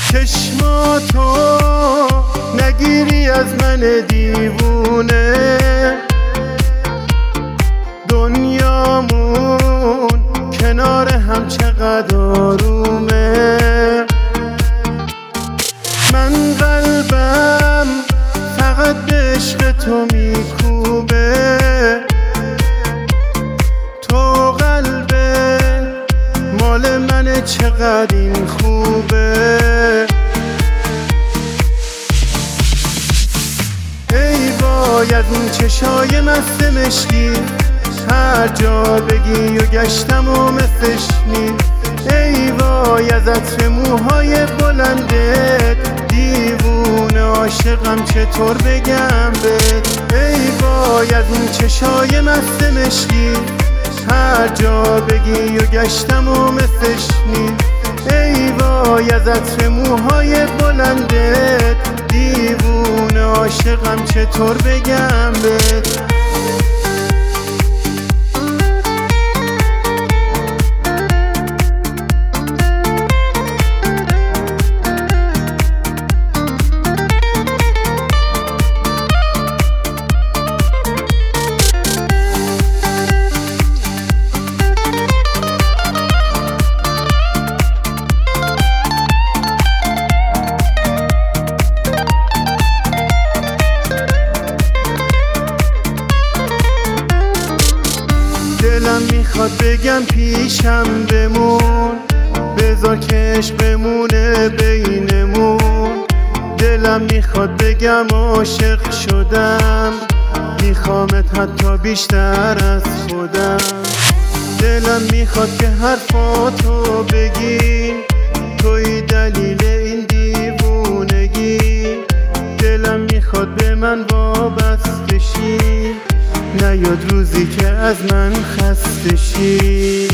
چشماتو نگیری از من دیوونه، دنیامون کنار هم چقدر آرومه. من قلبم فقط به عشق تو میکوبه، تو قلبه مال منه چقدر این خوبه. ای باید اون چشای مست مشکی، هر جا بگی و گشتم و مثلش نی. ای وای از عطر موهای بلندت، دیوونه عاشقم چطور بگم بهت. ای وای از اون چشای مست مشکی، هر جا بگی و گشتم و مثلش نی. ای وای از عطر موهای بلندت، دیوونه عاشقم چطور بگم بهت. دلم میخواد بگم پیشم بمون، بذار که عشق بمونه بینمون. دلم میخواد بگم عاشق شدم، میخوامت حتی بیشتر از خودم. دلم میخواد که حرفاتو بگی، توی دلیل این دیوونگی. دلم میخواد به من وابسته شی، نیاد روزی که از من خسته شی.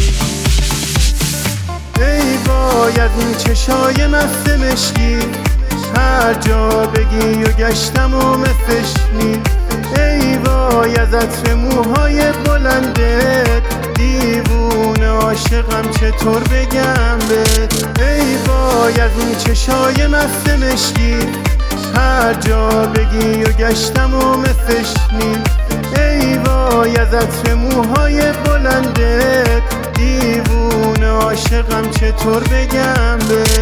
ای باید این چشای مست مشکی، هر جا بگی و گشتم و مثلش نی. ای وای از عطر موهای بلندت، دیوونه عاشقم چطور بگم بهت. ای وای از این چشای مست مشکی، هر جا بگی و گشتم و مثلش نی. ای وای از عطر موهای بلندت، دیوونه عاشقم چطور بگم بهت.